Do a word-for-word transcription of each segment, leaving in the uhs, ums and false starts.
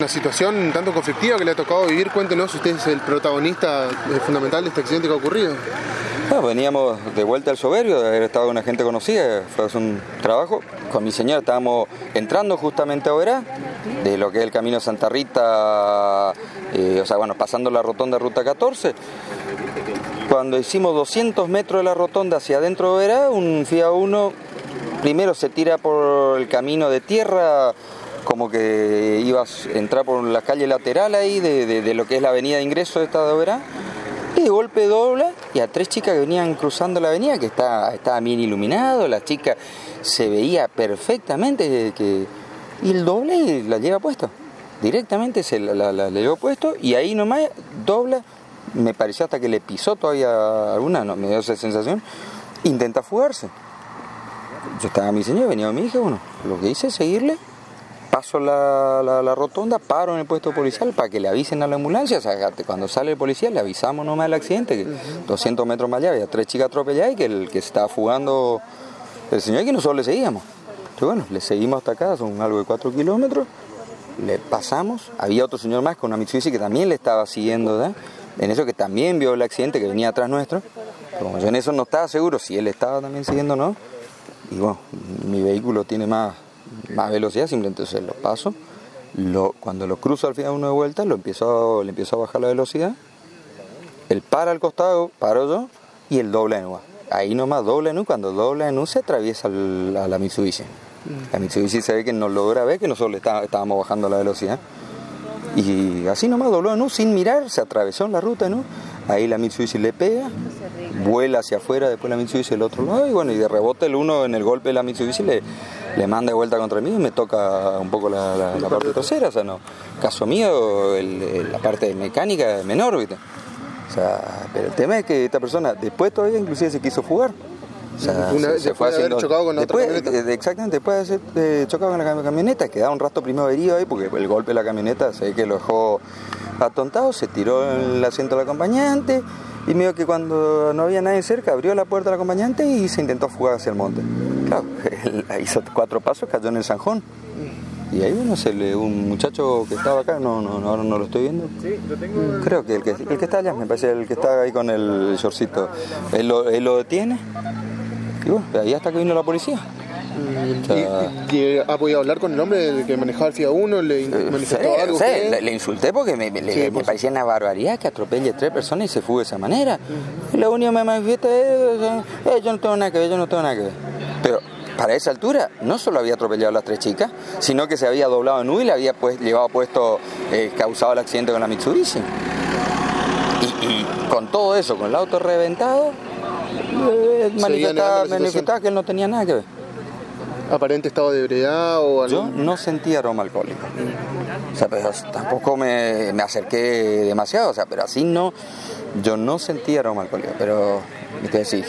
situación un tanto conflictiva que le ha tocado vivir. Cuéntenos, usted es el protagonista fundamental de este accidente que ha ocurrido. Bueno, veníamos de vuelta al Soberbio, de haber estado con una gente conocida, fue a hacer un trabajo. Con mi señora estábamos entrando justamente a Oberá, de lo que es el camino Santa Rita, eh, o sea, bueno, pasando la rotonda Ruta catorce. Cuando hicimos doscientos metros de la rotonda hacia adentro de Oberá, un Fiat Uno primero se tira por el camino de tierra, como que iba a entrar por la calle lateral ahí de, de, de lo que es la avenida de ingreso de esta de Oberá. Y de golpe dobla y a tres chicas que venían cruzando la avenida, que estaba, estaba bien iluminado, la chica se veía perfectamente, que, y el doble y la lleva puesto. Directamente se la, la, la, la llevó puesto y ahí nomás dobla, me pareció hasta que le pisó todavía alguna, no, me dio esa sensación, intenta fugarse. Yo estaba mi señor, venía mi hija, bueno, lo que hice es seguirle. Paso la, la, la rotonda, paro en el puesto policial para que le avisen a la ambulancia. O sea, cuando sale el policía le avisamos nomás del accidente, que doscientos metros más allá había tres chicas atropelladas y que el que se estaba fugando el señor, y que nosotros le seguíamos. Entonces bueno, le seguimos hasta acá, son algo de cuatro kilómetros, le pasamos, había otro señor más con una Mitsubishi que también le estaba siguiendo, ¿verdad? En eso que también vio el accidente que venía atrás nuestro. Como yo en eso no estaba seguro si él estaba también siguiendo o no, y bueno, mi vehículo tiene más más velocidad, simplemente se lo paso, lo, cuando lo cruzo al final uno de vuelta, lo empiezo, le empiezo a bajar la velocidad, él para al costado, paro yo, y él dobla en U. Ahí nomás dobla en U, cuando dobla en U se atraviesa el, a la Mitsubishi. La Mitsubishi se ve que no logra ver que nosotros le está, estábamos bajando la velocidad. Y así nomás dobló en U sin mirar, se atravesó en la ruta en U. Ahí la Mitsubishi le pega, vuela hacia afuera, después la Mitsubishi del otro lado, y bueno, y de rebote el uno en el golpe de la Mitsubishi le, le manda de vuelta contra mí y me toca un poco la, la, la parte trasera. O sea, no, caso mío, el, el, la parte mecánica es menor, ¿viste? O sea, pero el tema es que esta persona después todavía inclusive se quiso fugar. O sea, Una vez se, se fue de haber haciendo, chocado con la después, otra camioneta. Exactamente, después de haber eh, chocado con la camioneta, quedaba un rastro primero herido ahí porque el golpe de la camioneta se ve que lo dejó atontado, se tiró en el asiento del acompañante y medio que cuando no había nadie cerca abrió la puerta del acompañante y se intentó fugar hacia el monte. Claro, él hizo cuatro pasos, cayó en el zanjón. Y ahí bueno, se le, un muchacho que estaba acá, no, no, ahora no lo estoy viendo. Sí, lo tengo. Creo que el que, el que está allá, me parece el que está ahí con el shortcito. Él lo, él lo detiene. Y bueno, ahí hasta que vino la policía. Mm, o sea, ¿Y, y ha podido hablar con el hombre del que manejaba el Fiat Uno? ¿Le manifestó sí, algo? Sí, le, le insulté porque me, me, sí, le, me parecía una barbaridad que atropelle tres personas y se fugue de esa manera. Uh-huh. Y lo único que me manifiesta es, eh, yo no tengo nada que ver, yo no tengo nada que ver. Pero para esa altura no solo había atropellado a las tres chicas, sino que se había doblado en U y le había pues, llevado puesto, eh, causado el accidente con la Mitsubishi. Y, y con todo eso, con el auto reventado, eh, manifestaba, manifestaba que él no tenía nada que ver. ¿Aparente estado de ebriedad o algo? Yo no sentía aroma alcohólico. O sea, pero tampoco me, me acerqué demasiado, o sea, pero así no, yo no sentía aroma alcohólico, pero, ¿qué decir?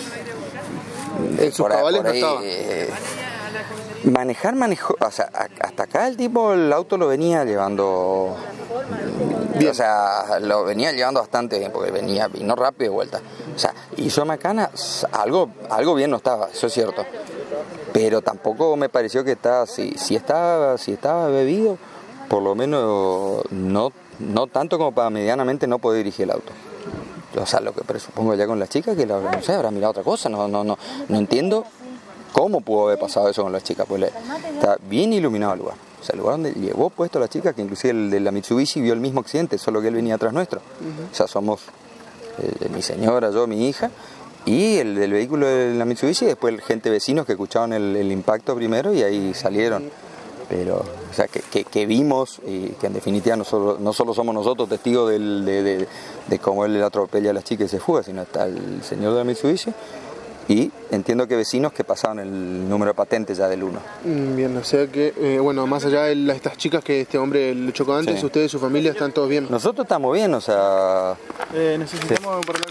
En sus cabales no estaba. Eh, manejar, manejó, o sea, hasta acá el tipo, el auto lo venía llevando bien. O sea, lo venía llevando bastante bien, porque venía, vino rápido de vuelta. O sea, hizo macana, algo, algo bien no estaba, eso es cierto. Pero tampoco me pareció que estaba, si, si estaba, si estaba bebido, por lo menos no, no tanto como para medianamente no poder dirigir el auto. O sea, lo que presupongo ya con las chicas, que la, no sé, habrá mirado otra cosa, no, no, no, no entiendo cómo pudo haber pasado eso con las chicas, pues le, está bien iluminado el lugar. O sea, el lugar donde llevó puesto a la chica, que inclusive el de la Mitsubishi vio el mismo accidente, solo que él venía atrás nuestro. Uh-huh. O sea, somos eh, mi señora, yo, mi hija, y el del vehículo de la Mitsubishi, y después gente vecinos que escucharon el, el impacto primero y ahí salieron. Pero, o sea, que, que, que vimos y que en definitiva no solo, no solo somos nosotros testigos del, de, de, de cómo él atropella a las chicas y se fuga, sino está el señor de la Mitsubishi y entiendo que vecinos que pasaban el número de patente ya del uno. Bien, o sea que, eh, bueno, más allá de la, estas chicas que este hombre le chocó antes, sí. Ustedes y su familia están todos bien. Nosotros estamos bien, o sea... Eh, necesitamos sí.